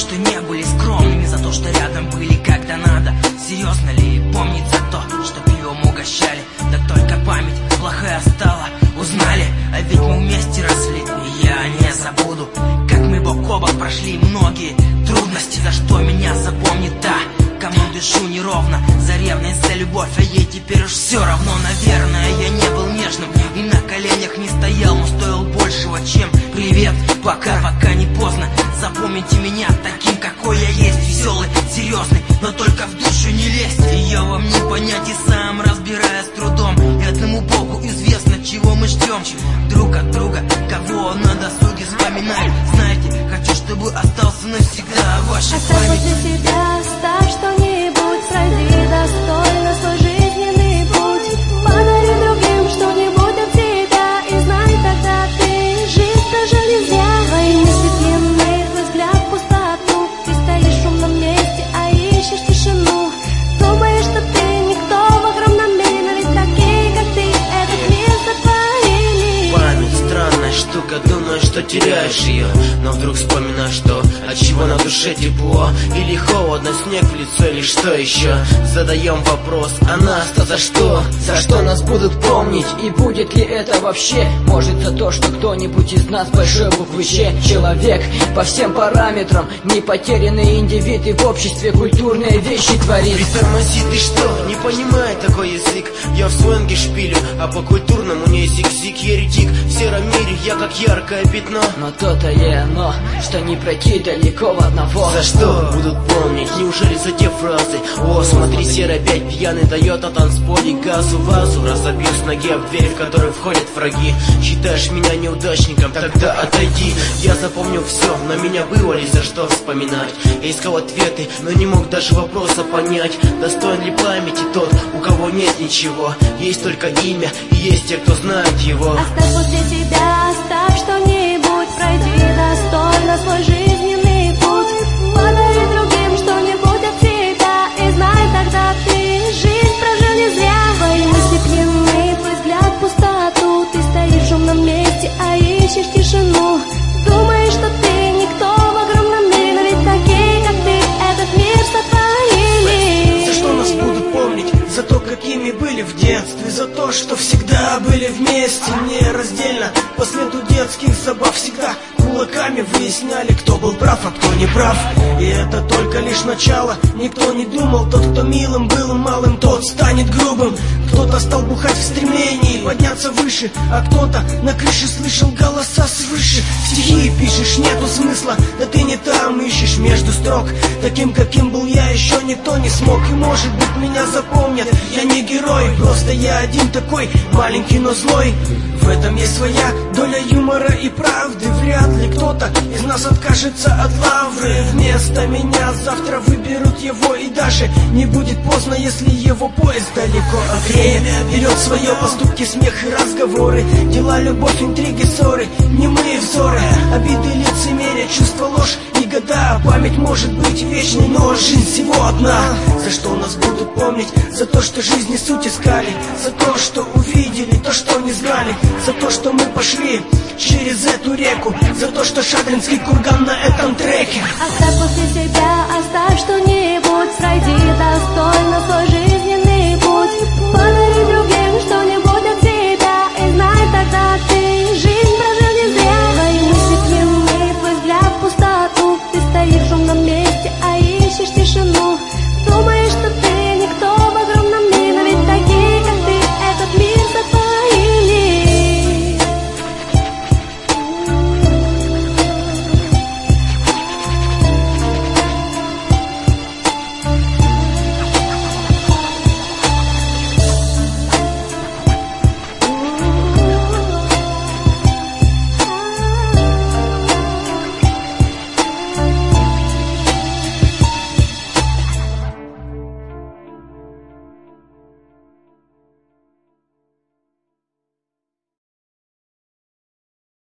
что не были скромными, за то, что рядом были, когда надо. Серьезно ли помнить за то, что пивом угощали? Да только память плохая стала, узнали, а ведь мы вместе росли. И я не забуду, как мы бок о бок прошли многие трудности. За что меня запомнит та, кому дышу неровно, за ревность, за любовь, а ей теперь уж все равно. Наверное, я не был нежным и на коленях не стоял, но стоил большего, чем привет. Пока не поздно, запомните меня таким, какой я есть. Веселый, серьезный, но только в душу не лезть. И я вам не понять и сам разбирая с трудом. И одному Богу известно, чего мы ждем друг от друга, кого на досуге вспоминать. Знаете, хочу, чтобы остался навсегда в вашей памяти. После себя оставь что-нибудь, пройди достойно свой жизненный путь. Подари другим что-нибудь от себя, и знай, тогда ты жизнь прожил не зря. Твои мысли длинные, твой взгляд в пустоту. Ты стоишь в шумном месте, а ищешь тишину. Думаешь, что ты никто в огромном мире, но ведь такие, как ты, этот мир сотворили. Память странная штука, думаешь, что теряешь ее, но вдруг вспоминаешь, что от чего на душе тепло или холодно, снег в лицо или что еще. Задаем вопрос, а нас-то за что? За что нас будут помнить, и будет ли это вообще? Может, за то, что кто-нибудь из нас большой буквы Ч. Человек по всем параметрам, не потерянный индивид, и в обществе культурные вещи творит. Притормози, ты что, не понимай такой язык? Я в сленге шпилю, а по культурному не зиг-зиг, еретик. В сером мире я как яркое пятно, но то-то и оно, что не пройти далеко в одного. За что будут помнить? Неужели за те фразы? О, смотри, серый опять пьяный дает на танцполе газу вазу. Разобью с ноги об дверь, в которую входят враги. Считаешь меня неудачником? Тогда отойди. Я запомнил все, но меня было лишь за что вспоминать. Я искал ответы, но не мог даже вопроса понять. Достоин ли памяти тот, у кого нет ничего? Есть только имя, и есть те, кто знает его. Оставь после себя, оставь что-нибудь, пройди достойно свой жизненный путь. Подари другим что-нибудь от себя, и знай, тогда ты жизнь прожил не зря. Твои мысли пьяны, твой взгляд в пустоту. Ты стоишь в шумном месте, а ищешь тишину. Думаешь, что ты никто в огромном мире, но ведь такие, как ты, этот мир сотворили. За что нас будут помнить? За то, какими были в детстве, за то, что всегда были вместе, нераздельно. По следу детских забав всегда кулаками выясняли, кто был прав, а кто не прав. И это только лишь начало. Никто не думал, тот, кто милым был малым, тот станет грубым. Кто-то стал бухать в стремлении подняться выше, а кто-то на крыше слышал голоса свыше. Стихи пишешь, нету смысла, да ты не там ищешь между строк. Таким, каким был я, еще никто не смог. И может быть меня запомнят, я не герой, просто я один такой, маленький, но злой. В этом есть своя доля юмора и правды. Вряд ли кто-то из нас откажется от лавры. Вместо меня завтра выберут его, и даже не будет поздно, если его поезд далеко. А время берет свое, поступки, смех и разговоры, дела, любовь, интриги, ссоры, немые взоры, обиды, лицемерие, чувство, ложь и года. Память может быть вечной, но жизнь всего одна. За что нас будут помнить? За то, что жизни суть искали, за то, что увидели, то, что не знали, за то, что мы пошли через эту реку, за то, что Шадринский курган на этом треке. Оставь после себя, оставь что-нибудь, пройди достойно